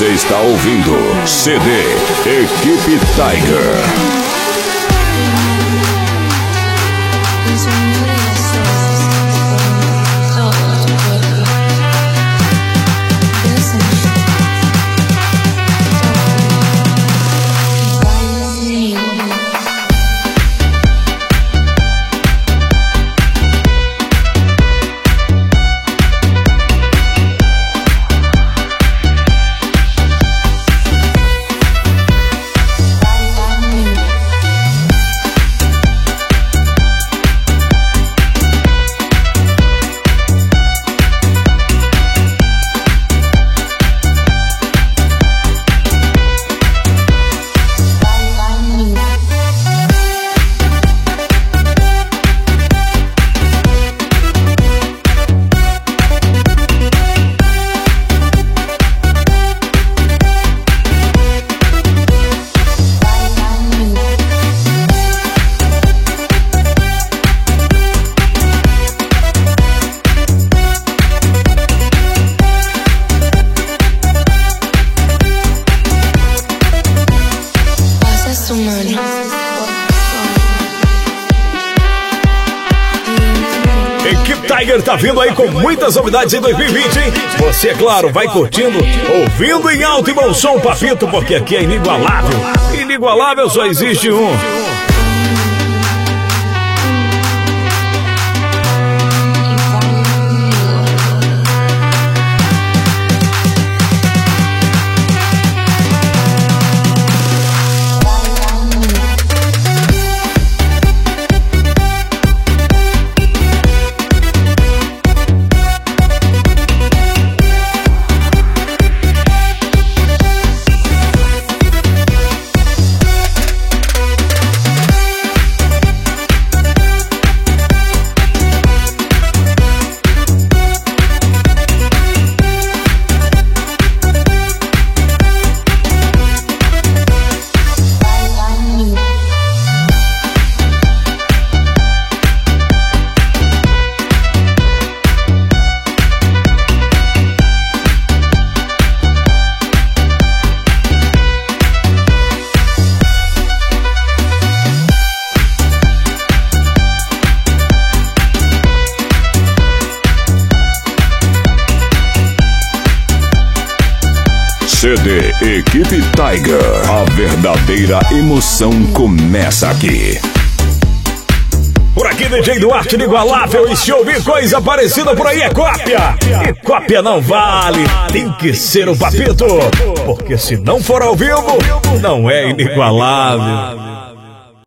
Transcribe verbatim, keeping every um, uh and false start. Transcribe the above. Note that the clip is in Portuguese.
Você está ouvindo C D Equipe Tiger. Equipe Tiger tá vindo aí com muitas novidades em dois mil e vinte, hein? Você, é claro, vai curtindo, ouvindo em alto e bom som, papito, porque aqui é inigualável. Inigualável só existe um. C D Equipe Tiger. A verdadeira emoção começa aqui. Por aqui, D J Duarte inigualável, e se ouvir coisa parecida por aí é cópia. E cópia não vale, tem que ser o papito, porque se não for ao vivo, não é inigualável.